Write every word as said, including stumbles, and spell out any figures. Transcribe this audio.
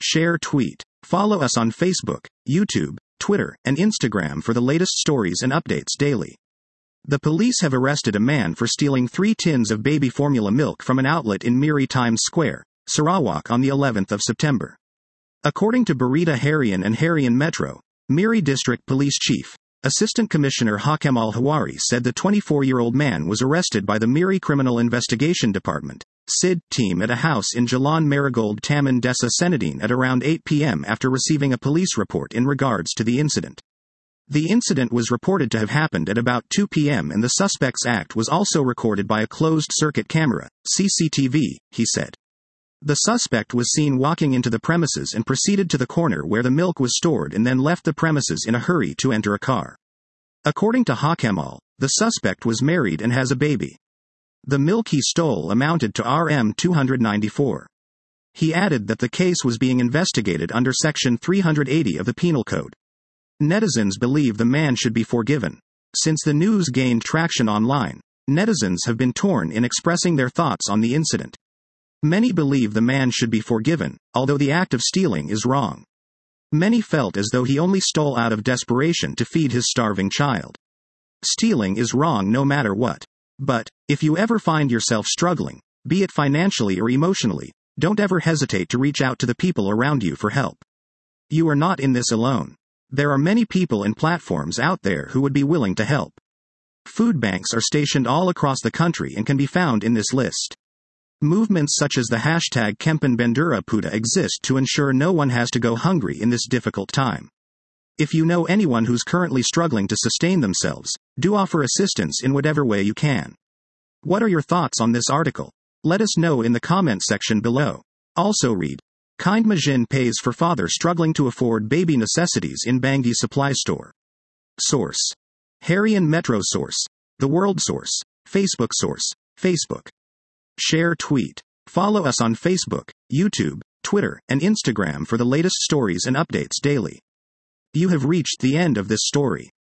Share tweet. Follow us on Facebook, YouTube, Twitter, and Instagram for the latest stories and updates daily. The police have arrested a man for stealing three tins of baby formula milk from an outlet in Miri Times Square, Sarawak on the eleventh of September. According to Berita Harian and Harian Metro, Miri District Police Chief, Assistant Commissioner Hakem Al-Hawari said the twenty-four-year-old man was arrested by the Miri Criminal Investigation Department, S I D, team at a house in Jalan Marigold Taman Desa Senadine at around eight p.m. after receiving a police report in regards to the incident. The incident was reported to have happened at about two p.m. and the suspect's act was also recorded by a closed-circuit camera, C C T V, he said. The suspect was seen walking into the premises and proceeded to the corner where the milk was stored and then left the premises in a hurry to enter a car. According to Hakem Al, the suspect was married and has a baby. The milk he stole amounted to R M two ninety-four. He added that the case was being investigated under Section three eighty of the Penal Code. Netizens believe the man should be forgiven. Since the news gained traction online, netizens have been torn in expressing their thoughts on the incident. Many believe the man should be forgiven, although the act of stealing is wrong. Many felt as though he only stole out of desperation to feed his starving child. Stealing is wrong no matter what. But, if you ever find yourself struggling, be it financially or emotionally, don't ever hesitate to reach out to the people around you for help. You are not in this alone. There are many people and platforms out there who would be willing to help. Food banks are stationed all across the country and can be found in this list. Movements such as the hashtag Kempen Bendera Puda exist to ensure no one has to go hungry in this difficult time. If you know anyone who's currently struggling to sustain themselves, do offer assistance in whatever way you can. What are your thoughts on this article? Let us know in the comment section below. Also read, Kind Majin pays for father struggling to afford baby necessities in Bangi supply store. Source: Harian Metro. Source: The World. Source: Facebook. Source: Facebook. Share tweet. Follow us on Facebook, YouTube, Twitter, and Instagram for the latest stories and updates daily. You have reached the end of this story.